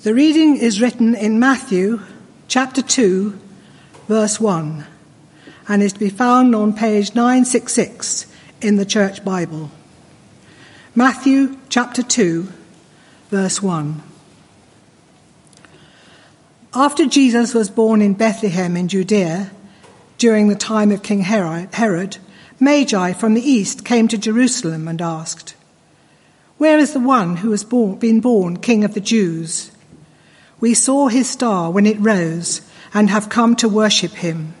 The reading is written in Matthew chapter 2, verse 1, and is to be found on page 966 in the Church Bible. Matthew chapter 2, verse 1. After Jesus was born in Bethlehem in Judea, during the time of King Herod, Magi from the east came to Jerusalem and asked, "Where is the one who has been born King of the Jews? We saw his star when it rose and have come to worship him."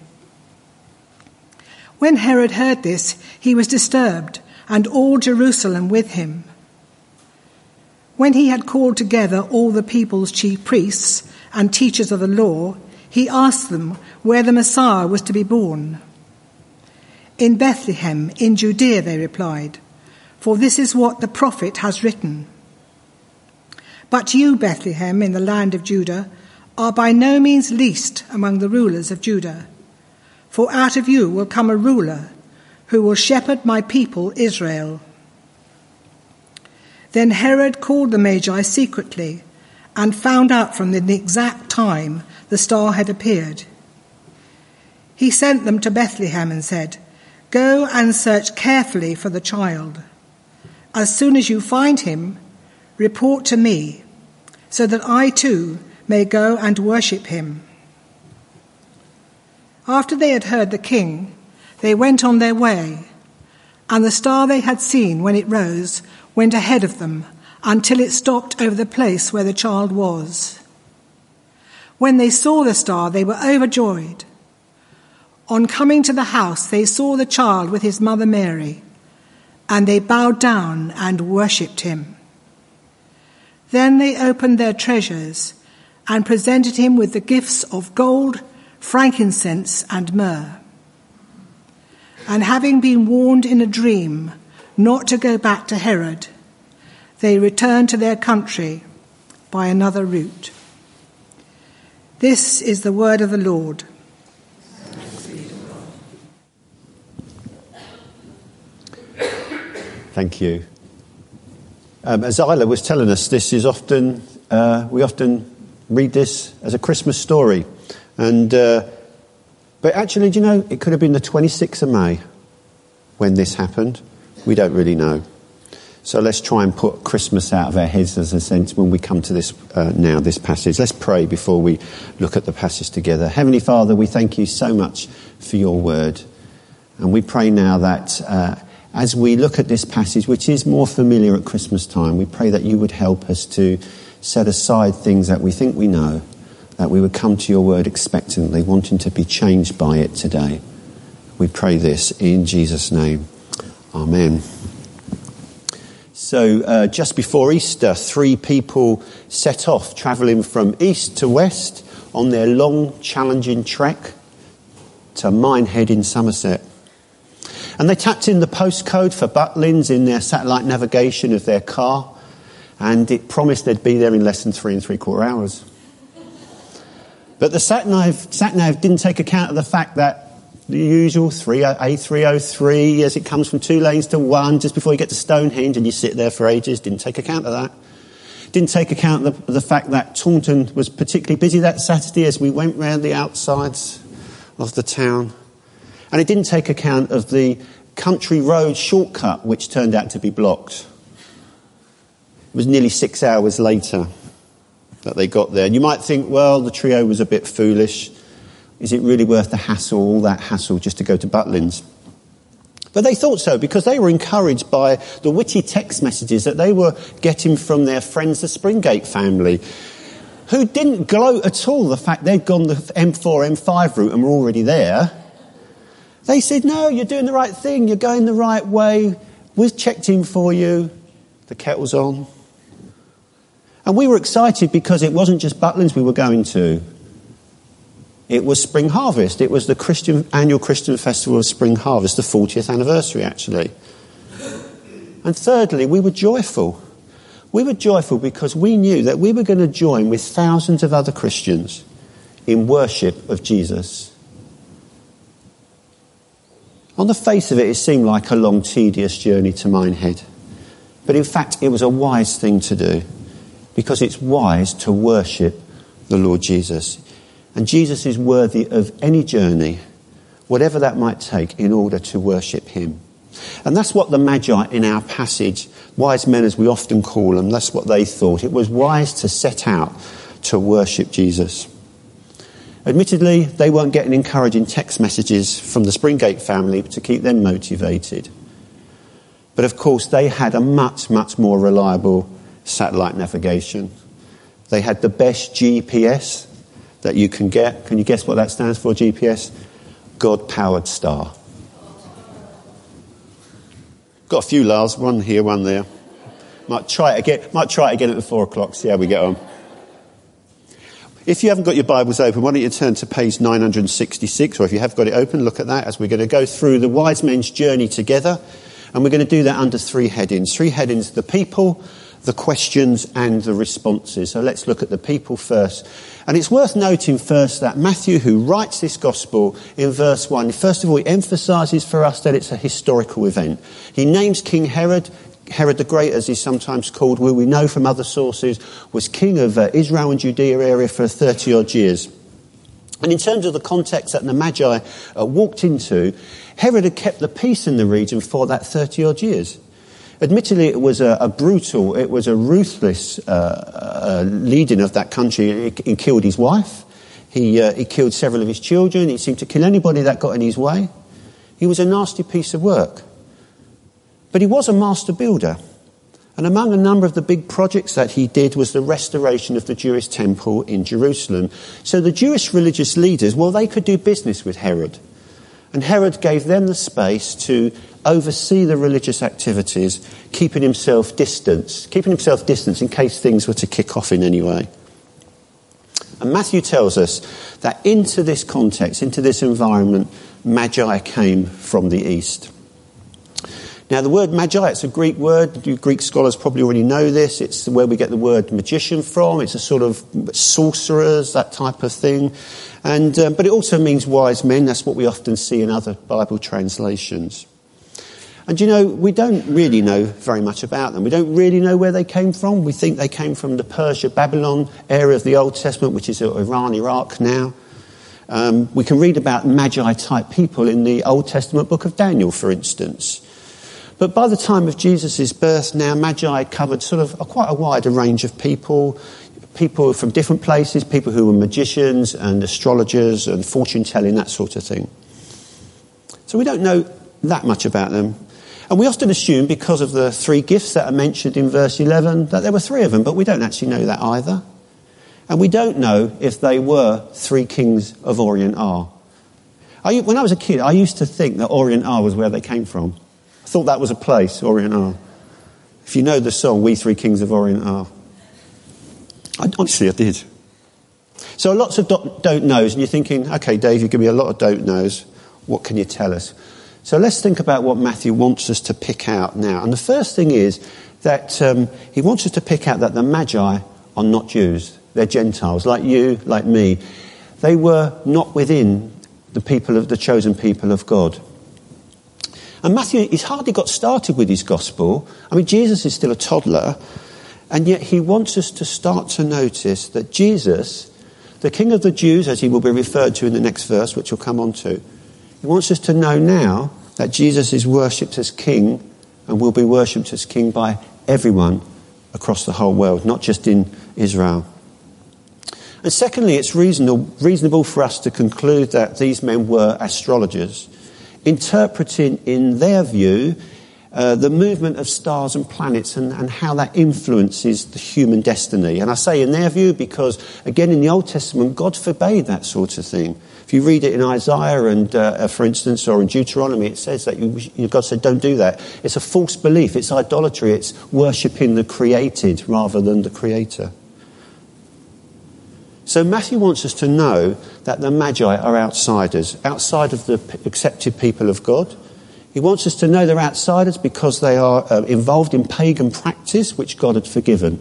When Herod heard this, he was disturbed, and all Jerusalem with him. When he had called together all the people's chief priests and teachers of the law, he asked them where the Messiah was to be born. "In Bethlehem, in Judea," they replied, "for this is what the prophet has written. But you, Bethlehem, in the land of Judah, are by no means least among the rulers of Judah. For out of you will come a ruler who will shepherd my people Israel." Then Herod called the Magi secretly and found out from the exact time the star had appeared. He sent them to Bethlehem and said, "Go and search carefully for the child. As soon as you find him, report to me, so that I too may go and worship him." After they had heard the king, they went on their way, and the star they had seen when it rose went ahead of them until it stopped over the place where the child was. When they saw the star, they were overjoyed. On coming to the house, they saw the child with his mother Mary, and they bowed down and worshipped him. Then they opened their treasures and presented him with the gifts of gold, frankincense, and myrrh. And having been warned in a dream not to go back to Herod, they returned to their country by another route. This is the word of the Lord. Thank you. As Isla was telling us, this is often, we often read this as a Christmas story. But actually, do you know, it could have been the 26th of May when this happened. We don't really know. So let's try and put Christmas out of our heads, as a sense, when we come to this this passage. Let's pray before we look at the passage together. Heavenly Father, we thank you so much for your word. And we pray now that as we look at this passage, which is more familiar at Christmas time, we pray that you would help us to set aside things that we think we know, that we would come to your word expectantly, wanting to be changed by it today. We pray this in Jesus' name. Amen. So just before Easter, 3 people set off, travelling from east to west on their long, challenging trek to Minehead in Somerset. And they tapped in the postcode for Butlins in their satellite navigation of their car, and it promised they'd be there in less than 3 3/4 hours. But the sat-nav didn't take account of the fact that the usual A303, as it comes from 2 lanes to 1, just before you get to Stonehenge, and you sit there for ages, didn't take account of that. Didn't take account of the fact that Taunton was particularly busy that Saturday as we went round the outsides of the town. And it didn't take account of the country road shortcut, which turned out to be blocked. It was nearly 6 hours later that they got there. And you might think, well, the trio was a bit foolish. Is it really worth the hassle, all that hassle, just to go to Butlins? But they thought so, because they were encouraged by the witty text messages that they were getting from their friends, the Springate family, who didn't gloat at all the fact they'd gone the M4, M5 route and were already there. They said, "No, you're doing the right thing. You're going the right way. We've checked in for you. The kettle's on." And we were excited because it wasn't just Butlins we were going to. It was Spring Harvest. It was the annual Christian Festival of Spring Harvest, the 40th anniversary, actually. And thirdly, we were joyful. We were joyful because we knew that we were going to join with thousands of other Christians in worship of Jesus. On the face of it, it seemed like a long, tedious journey to Minehead. But in fact, it was a wise thing to do. because it's wise to worship the Lord Jesus. And Jesus is worthy of any journey, whatever that might take, in order to worship him. And that's what the Magi in our passage, wise men as we often call them, that's what they thought. It was wise to set out to worship Jesus. Admittedly, they weren't getting encouraging text messages from the Springgate family to keep them motivated. But of course, they had a much, much more reliable satellite navigation. They had the best GPS that you can get. Can you guess what that stands for, GPS? God-powered star. Got a few laughs, one here, one there. Might try it again at 4 o'clock, see how we get on. If you haven't got your Bibles open, why don't you turn to page 966, or if you have got it open, look at that as we're going to go through the wise men's journey together. And we're going to do that under 3 headings. 3 headings: the people, the questions, and the responses. So let's look at the people first. And it's worth noting first that Matthew, who writes this gospel in verse 1, first of all, he emphasises for us that it's a historical event. He names King Herod. Herod the Great, as he's sometimes called, who we know from other sources, was king of Israel and Judea area for 30-odd years. And in terms of the context that the Magi walked into, Herod had kept the peace in the region for that 30-odd years. Admittedly, it was a brutal, it was a ruthless leading of that country. He killed his wife. He killed several of his children. He seemed to kill anybody that got in his way. He was a nasty piece of work. But he was a master builder. And among a number of the big projects that he did was the restoration of the Jewish temple in Jerusalem. So the Jewish religious leaders, well, they could do business with Herod. And Herod gave them the space to oversee the religious activities, keeping himself distant in case things were to kick off in any way. And Matthew tells us that into this context, into this environment, Magi came from the east. Now, the word magi, it's a Greek word. You Greek scholars probably already know this. It's where we get the word magician from. It's a sort of sorcerers, that type of thing. And but it also means wise men. That's what we often see in other Bible translations. And, you know, we don't really know very much about them. We don't really know where they came from. We think they came from the Persia, Babylon area of the Old Testament, which is Iran, Iraq now. We can read about magi-type people in the Old Testament book of Daniel, for instance. But by the time of Jesus' birth now, Magi covered sort of quite a wide range of people from different places, people who were magicians and astrologers and fortune-telling, that sort of thing. So we don't know that much about them. And we often assume, because of the 3 gifts that are mentioned in verse 11, that there were 3 of them, but we don't actually know that either. And we don't know if they were 3 kings of Orient Ar. When I was a kid, I used to think that Orient Ar was where they came from. I thought that was a place, Orient Ar. If you know the song, We 3 Kings of Orient Ar. Honestly, I did. So lots of don't knows, and you're thinking, okay, Dave, you give me a lot of don't knows. What can you tell us? So let's think about what Matthew wants us to pick out now. And the first thing is that he wants us to pick out that the Magi are not Jews. They're Gentiles, like you, like me. They were not within the chosen people of God. And Matthew, he's hardly got started with his gospel. I mean, Jesus is still a toddler. And yet he wants us to start to notice that Jesus, the King of the Jews, as he will be referred to in the next verse, which we'll come on to, he wants us to know now that Jesus is worshipped as King and will be worshipped as King by everyone across the whole world, not just in Israel. And secondly, it's reasonable for us to conclude that these men were astrologers, interpreting in their view the movement of stars and planets and how that influences the human destiny. And I say in their view because, again, in the Old Testament, God forbade that sort of thing. If you read it in Isaiah and, for instance, or in Deuteronomy, it says that God said, don't do that. It's a false belief. It's idolatry. It's worshipping the created rather than the creator. So Matthew wants us to know that the Magi are outsiders, outside of the accepted people of God. He wants us to know they're outsiders because they are involved in pagan practice which God had forgiven.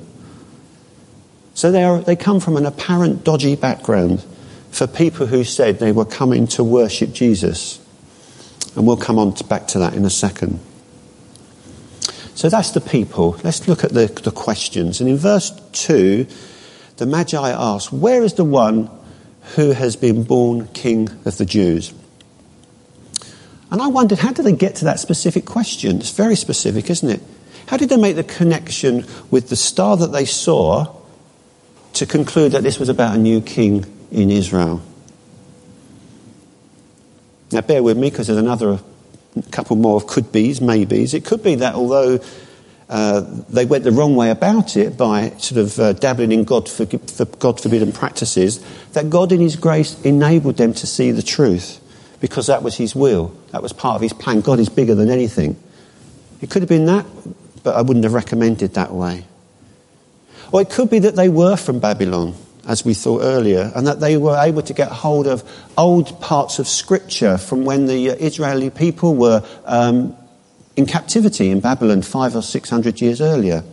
So they come from an apparent dodgy background for people who said they were coming to worship Jesus. And we'll come on back to that in a second. So that's the people. Let's look at the questions. And in verse 2, the Magi ask, where is the one who has been born King of the Jews? And I wondered, how did they get to that specific question? It's very specific, isn't it? How did they make the connection with the star that they saw to conclude that this was about a new king in Israel? Now bear with me, because there's a couple more of could-bes, maybes. It could be that although they went the wrong way about it by sort of dabbling in God-forbidden practices, that God in his grace enabled them to see the truth, because that was his will. That was part of his plan. God is bigger than anything. It could have been that, but I wouldn't have recommended that way. Or it could be that they were from Babylon, as we thought earlier, and that they were able to get hold of old parts of Scripture from when the Israeli people were in captivity in Babylon 500 or 600 years earlier.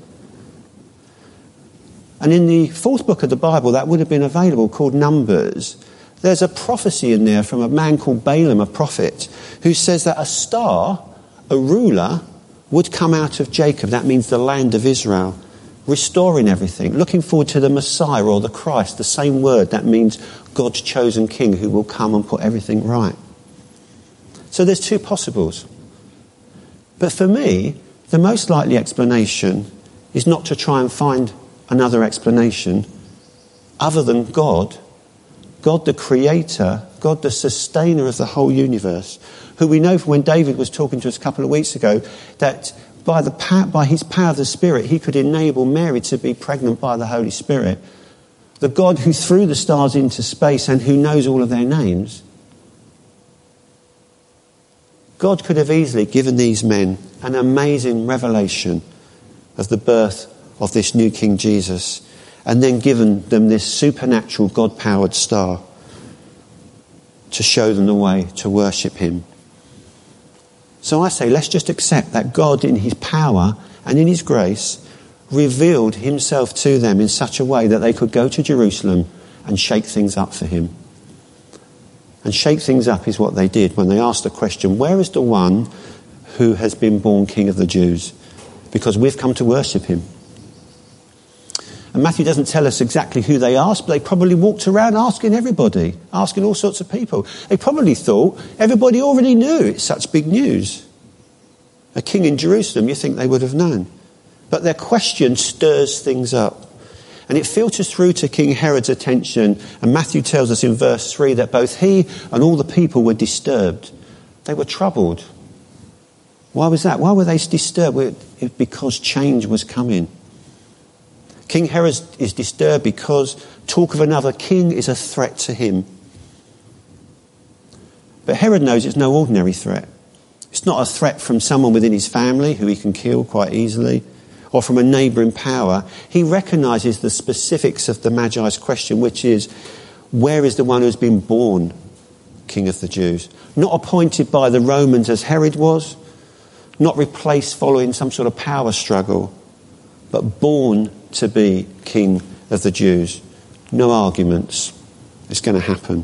And in the fourth book of the Bible, that would have been available, called Numbers. There's a prophecy in there from a man called Balaam, a prophet, who says that a star, a ruler, would come out of Jacob. That means the land of Israel, restoring everything, looking forward to the Messiah or the Christ, the same word. That means God's chosen king who will come and put everything right. So there's two possibles. But for me, the most likely explanation is not to try and find another explanation other than God the creator, God the sustainer of the whole universe, who we know from when David was talking to us a couple of weeks ago, that by his power of the Spirit, he could enable Mary to be pregnant by the Holy Spirit. The God who threw the stars into space and who knows all of their names. God could have easily given these men an amazing revelation of the birth of this new King Jesus, and then given them this supernatural God-powered star to show them the way to worship him. So I say, let's just accept that God in his power and in his grace revealed himself to them in such a way that they could go to Jerusalem and shake things up for him. And shake things up is what they did when they asked the question, where is the one who has been born King of the Jews? Because we've come to worship him. And Matthew doesn't tell us exactly who they asked, but they probably walked around asking everybody, asking all sorts of people. They probably thought everybody already knew. It's such big news. A king in Jerusalem, you think they would have known. But their question stirs things up. And it filters through to King Herod's attention. And Matthew tells us in verse 3 that both he and all the people were disturbed. They were troubled. Why was that? Why were they disturbed? Because change was coming. King Herod is disturbed because talk of another king is a threat to him. But Herod knows it's no ordinary threat. It's not a threat from someone within his family who he can kill quite easily, or from a neighbouring power. He recognises the specifics of the Magi's question, which is, where is the one who's been born King of the Jews? Not appointed by the Romans as Herod was, not replaced following some sort of power struggle, but born to be King of the Jews. No arguments. It's going to happen.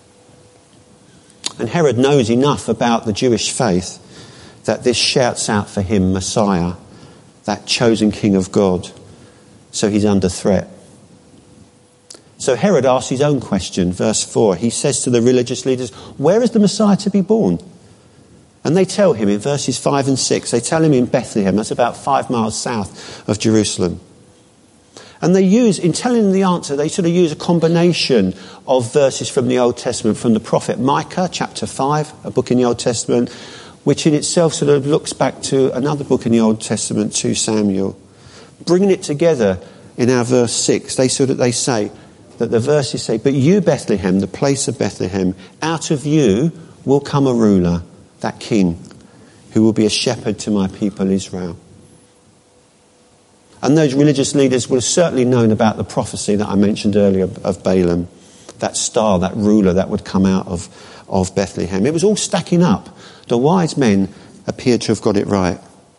And Herod knows enough about the Jewish faith that this shouts out for him Messiah, that chosen King of God. So he's under threat. So Herod asks his own question, verse 4. He says to the religious leaders, where is the Messiah to be born? And they tell him in verses 5 and 6, they tell him in Bethlehem, that's about 5 miles south of Jerusalem. And they use, in telling them the answer, they sort of use a combination of verses from the Old Testament, from the prophet Micah, chapter 5, a book in the Old Testament, which in itself sort of looks back to another book in the Old Testament, 2 Samuel. Bringing it together in our verse 6, they say that the verses say, but you, Bethlehem, the place of Bethlehem, out of you will come a ruler, that king, who will be a shepherd to my people Israel. And those religious leaders would have certainly known about the prophecy that I mentioned earlier of Balaam, that star, that ruler that would come out of Bethlehem. It was all stacking up. The wise men appeared to have got it right.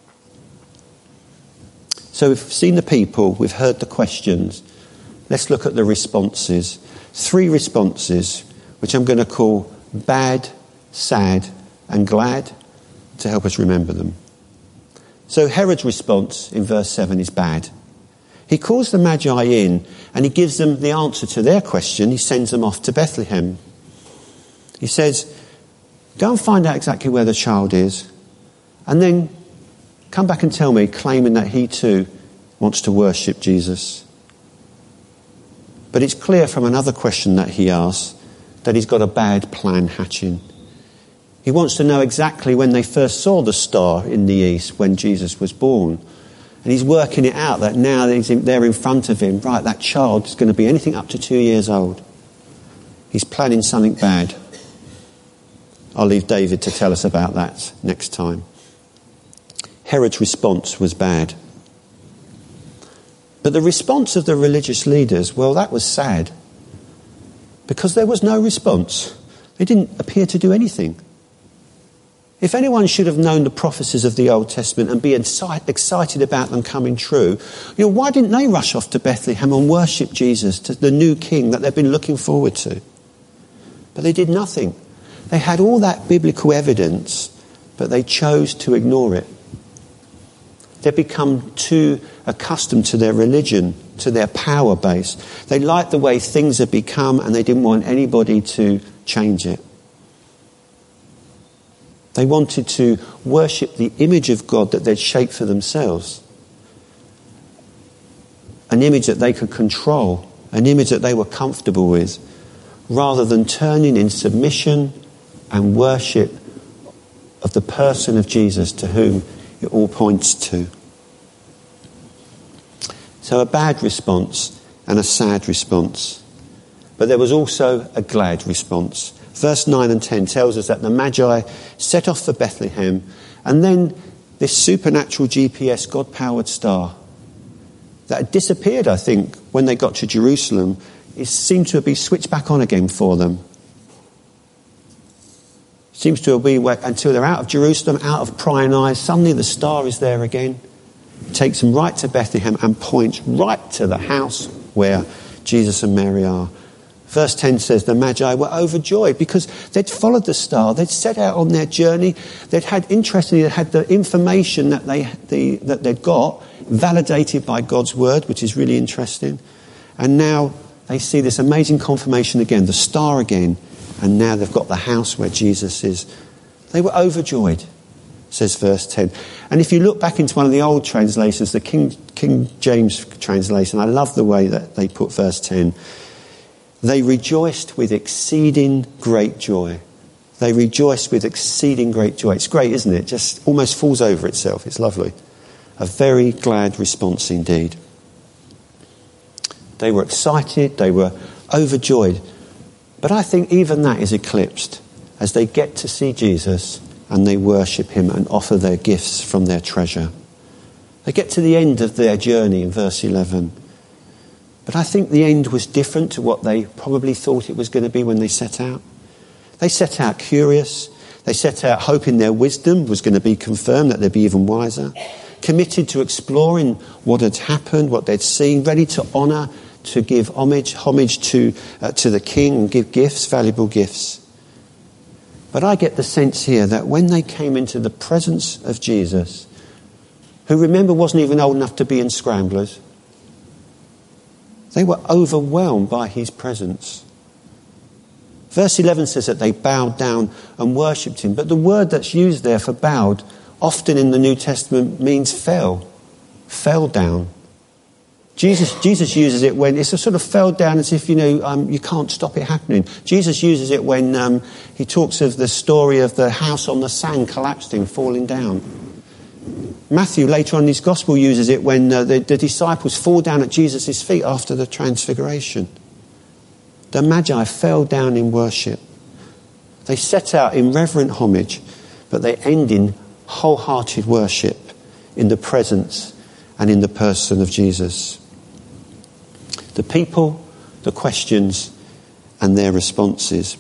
So we've seen the people, we've heard the questions. Let's look at the responses. 3 responses, which I'm going to call bad, sad, and glad, to help us remember them. So Herod's response in verse 7 is bad. He calls the Magi in and he gives them the answer to their question. He sends them off to Bethlehem. He says, go and find out exactly where the child is, and then come back and tell me, claiming that he too wants to worship Jesus. But it's clear from another question that he asks that he's got a bad plan hatching. He wants to know exactly when they first saw the star in the east, when Jesus was born. And he's working it out that now they're in front of him. Right, that child is going to be anything up to 2 years old. He's planning something bad. I'll leave David to tell us about that next time. Herod's response was bad. But the response of the religious leaders, well, that was sad. Because there was no response. They didn't appear to do anything. If anyone should have known the prophecies of the Old Testament and be excited about them coming true, why didn't they rush off to Bethlehem and worship Jesus, to the new king that they've been looking forward to? But they did nothing. They had all that biblical evidence, but they chose to ignore it. They'd become too accustomed to their religion, to their power base. They liked the way things had become and they didn't want anybody to change it. They wanted to worship the image of God that they'd shaped for themselves. An image that they could control, an image that they were comfortable with, rather than turning in submission and worship of the person of Jesus to whom it all points to. So a bad response and a sad response. But there was also a glad response. Verse 9 and 10 tells us that the Magi set off for Bethlehem, and then this supernatural GPS, God-powered star that had disappeared, I think, when they got to Jerusalem, it seemed to be switched back on again for them. Seems to be until they're out of Jerusalem, out of prying eyes, suddenly the star is there again. It takes them right to Bethlehem and points right to the house where Jesus and Mary are. Verse 10 says the Magi were overjoyed because they'd followed the star. They'd set out on their journey. They'd had the information that they'd got validated by God's word, which is really interesting. And now they see this amazing confirmation again, the star again. And now they've got the house where Jesus is. They were overjoyed, says verse 10. And if you look back into one of the old translations, the King James translation, I love the way that they put verse 10. They rejoiced with exceeding great joy. They rejoiced with exceeding great joy. It's great, isn't it? It just almost falls over itself. It's lovely. A very glad response indeed. They were excited. They were overjoyed. But I think even that is eclipsed as they get to see Jesus and they worship him and offer their gifts from their treasure. They get to the end of their journey in verse 11. But I think the end was different to what they probably thought it was going to be when they set out. They set out curious. They set out hoping their wisdom was going to be confirmed, that they'd be even wiser. Committed to exploring what had happened, what they'd seen, ready to honour, to give homage to the king and give gifts, valuable gifts. But I get the sense here that when they came into the presence of Jesus, who remember wasn't even old enough to be in scramblers, they were overwhelmed by his presence. Verse 11 says that they bowed down and worshipped him. But the word that's used there for bowed, often in the New Testament, means fell down. Jesus uses it when it's a sort of fell down as if, you can't stop it happening. Jesus uses it when he talks of the story of the house on the sand collapsing, falling down. Matthew, later on in his gospel, uses it when the disciples fall down at Jesus' feet after the transfiguration. The Magi fell down in worship. They set out in reverent homage, but they end in wholehearted worship in the presence and in the person of Jesus. The people, the questions, and their responses.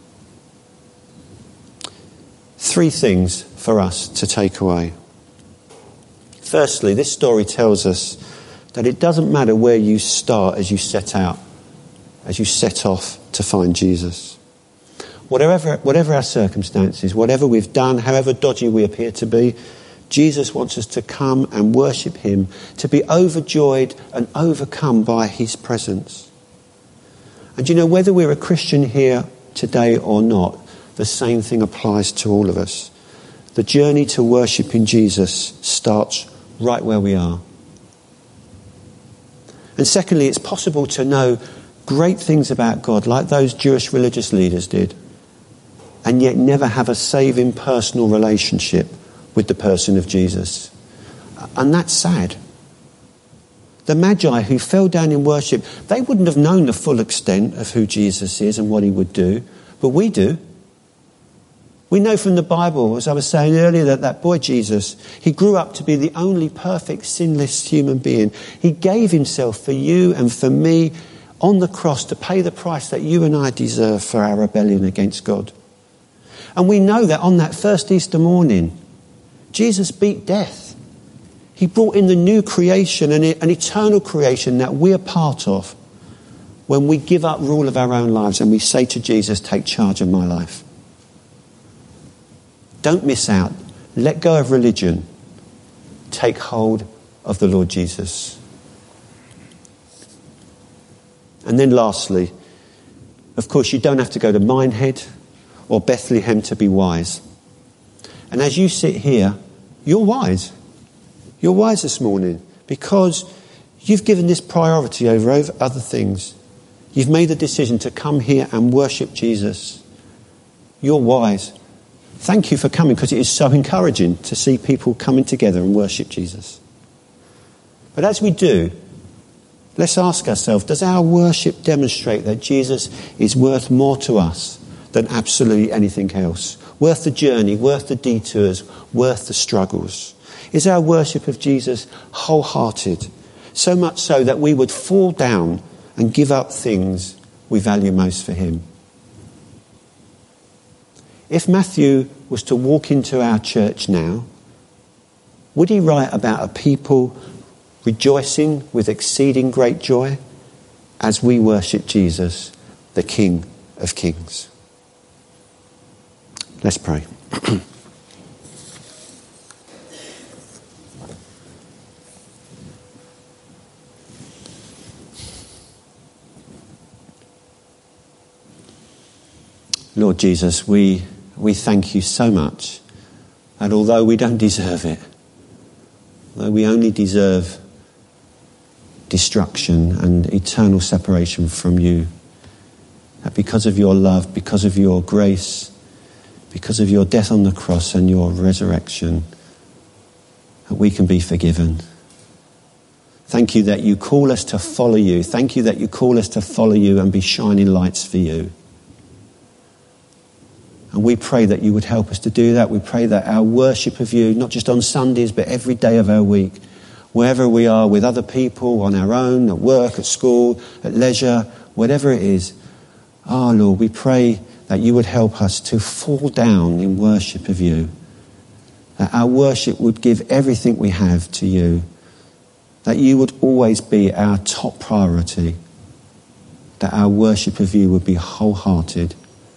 3 things for us to take away. Firstly, this story tells us that it doesn't matter where you start as you set out, as you set off to find Jesus. Whatever our circumstances, whatever we've done, however dodgy we appear to be, Jesus wants us to come and worship him, to be overjoyed and overcome by his presence. And you know, whether we're a Christian here today or not, the same thing applies to all of us. The journey to worshiping Jesus starts right where we are. And secondly, it's possible to know great things about God, like those Jewish religious leaders did, and yet never have a saving personal relationship with the person of Jesus. And that's sad. The Magi who fell down in worship, they wouldn't have known the full extent of who Jesus is and what he would do, but we do. We know from the Bible, as I was saying earlier, that boy Jesus, he grew up to be the only perfect, sinless human being. He gave himself for you and for me on the cross to pay the price that you and I deserve for our rebellion against God. And we know that on that first Easter morning, Jesus beat death. He brought in the new creation, an eternal creation that we are part of, when we give up rule of our own lives and we say to Jesus, take charge of my life. Don't miss out. Let go of religion. Take hold of the Lord Jesus. And then lastly, of course, you don't have to go to Minehead or Bethlehem to be wise. And as you sit here, you're wise. You're wise this morning because you've given this priority over other things. You've made the decision to come here and worship Jesus. You're wise. Thank you for coming, because it is so encouraging to see people coming together and worship Jesus. But as we do, let's ask ourselves, does our worship demonstrate that Jesus is worth more to us than absolutely anything else? Worth the journey, worth the detours, worth the struggles? Is our worship of Jesus wholehearted? So much so that we would fall down and give up things we value most for him. If Matthew was to walk into our church now, would he write about a people rejoicing with exceeding great joy as we worship Jesus, the King of Kings? Let's pray. Lord Jesus, we thank you so much. And although we don't deserve it, although we only deserve destruction and eternal separation from you, that because of your love, because of your grace, because of your death on the cross and your resurrection, that we can be forgiven. Thank you that you call us to follow you. Thank you that you call us to follow you and be shining lights for you. And we pray that you would help us to do that. We pray that our worship of you, not just on Sundays, but every day of our week, wherever we are, with other people, on our own, at work, at school, at leisure, whatever it is. Oh, Lord, we pray that you would help us to fall down in worship of you. That our worship would give everything we have to you. That you would always be our top priority. That our worship of you would be wholehearted,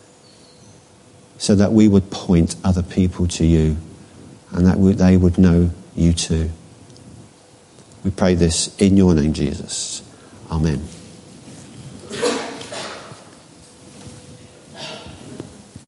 so that we would point other people to you and that they would know you too. We pray this in your name, Jesus. Amen.